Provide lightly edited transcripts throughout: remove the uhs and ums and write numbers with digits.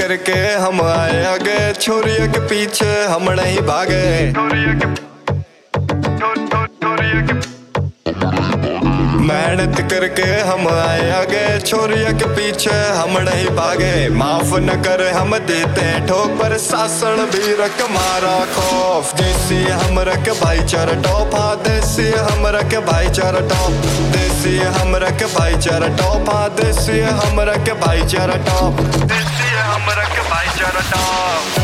करके हम आए आगे, छोरिया के पीछे हम नहीं भागे। मेहनत करके हम आए आगे, छोरिया के पीछे हम नहीं भागे। माफ न करे हम देते ठोक, पर शासन भी रख मारा खौफ। देसी हम रख भाईचारा टॉप, हाँ देसी हम रख भाईचारा टॉप। देसी हम रख भाईचारा टॉप, हाँ देसी हम रख भाईचारा टॉप। देसी हम रख भाईचारा टॉप।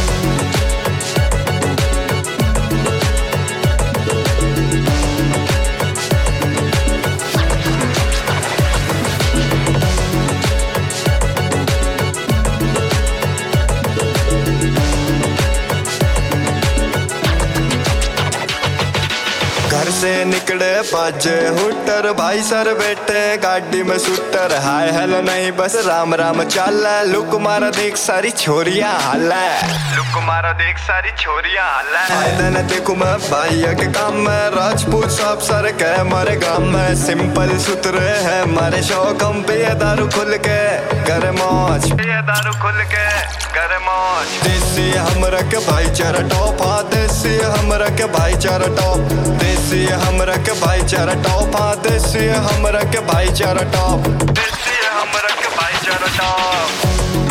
घर से निकले बाजे हुटर, भाई सर बैठे गाड़ी में शूटर। हाय हेलो नहीं बस राम राम चाल, लुक मारा देख सारी छोरियां हाल है। लुक मारा देख सारी छोरियां हाल है। फायदा न देखूं मैं भाइया के काम में, राजपूत सब सर के हमारे गांव में। सिंपल सुथरे है हमारे शौक, हम पिए दारू खुल के करे मौज। पिए दारू खुल के करे मौज। देसी हम रख भाईचारा टॉप, हाँ देसी हम रख भाईचारा टॉप। देसी हम रख भाईचारा टॉप, हाँ देसी हम रख भाईचारा टॉप। देसी हम रख भाईचारा टॉप।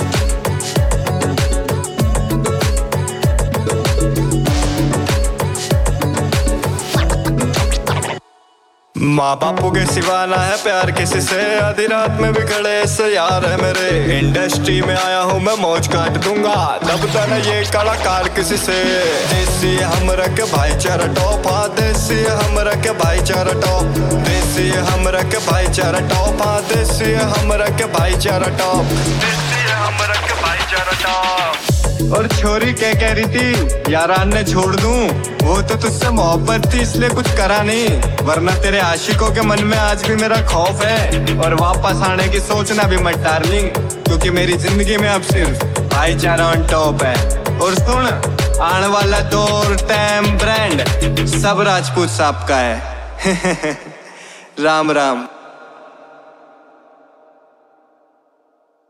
माँ बापू के सिवा ना है प्यार किसी से, आधी रात में भी खड़े से यार है मेरे। इंडस्ट्री में आया हूँ मैं मौज काट दूंगा, दबता न ये कलाकार किसी से। देसी हम रख भाईचारा टॉप, हाँ देसी हम रख भाईचारा टॉप। देसी हम रख भाईचारा टॉप, हाँ देसी हम रख भाईचारा टॉप। देसी हम रख भाईचारा टॉप। और छोरी क्या कह रही थी, यारान ने छोड़ दूं, वो तो तुझसे मोहब्बत थी इसलिए कुछ करा नहीं, वरना तेरे आशिकों के मन में आज भी मेरा खौफ है। और वापस आने की सोचना भी मत डार्लिंग, क्योंकि मेरी जिंदगी में अब सिर्फ भाईचारा ऑन टॉप है। और सुन, आने वाला दौर टाइम ब्रांड सब राजपूत साहब का है। राम राम।